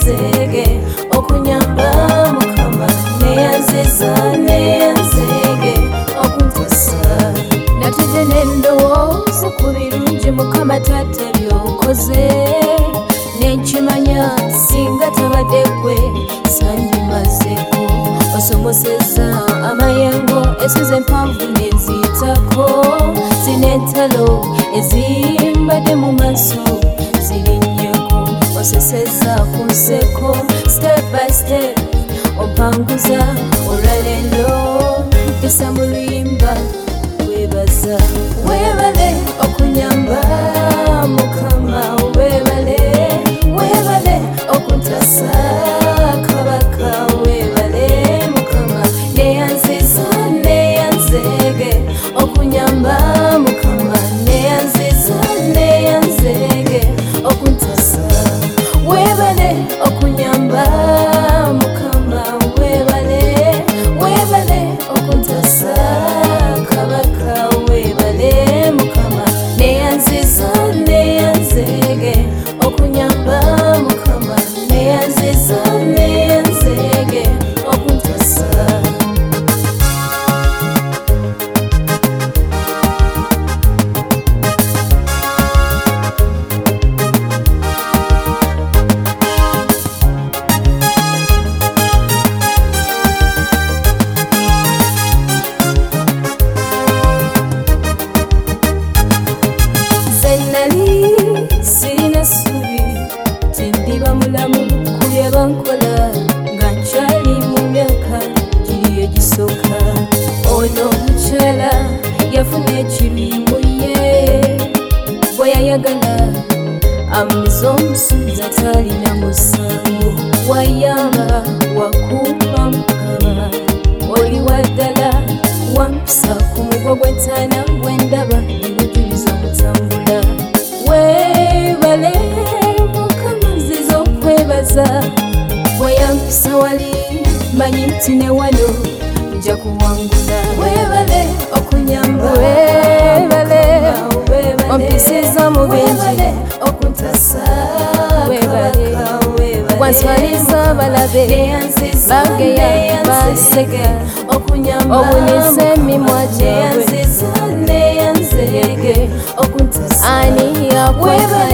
neyanzege okunyamba mukama neyanziza neyanzege okuntasa natuje n'endowooza ku birungi mukama taata by'okoze nenkimanya singa tabadde gwe sandimazeko osomoseza amayengo ensozi empanvu neziyitako zinentalo ezimbadde mu maaso zirinnyeko oseseza ku nseko step by step ompanguza olwaleero mpisa mu luyimba webaza webale okunyamba mukama webale webale okuntasa kabaka webale mukama neyanziza neyanzege okunyamba mukama neyanziza neyanzege okuntasa webale okunyamba mukama webale webale okuntasa kabaka webale mukama neyanziza neyanzege okunyamba mukama neyanziza neyanzege okuntasa nali sirina ssuubi tindiba mulamu ku bye bankola nga nkyali mu myaka giri egisooka ono omukyala yafuna ekirimu ye bwe yayagala amumiza omusuuza talina musango wayamba wakuuma mukama oli waddala wampisa ku mugo gw'entaana gw'endaba ebijjuliza omutambula webale mukama nziza okwebaza weyampisa wali manyi nti ne wano nja kuwangula webale okunyamba webale ompisiza mu bingi okuntasa webale wanswaliza balabe bageya baseka obunisa emimwa gyabwe ani yakwebale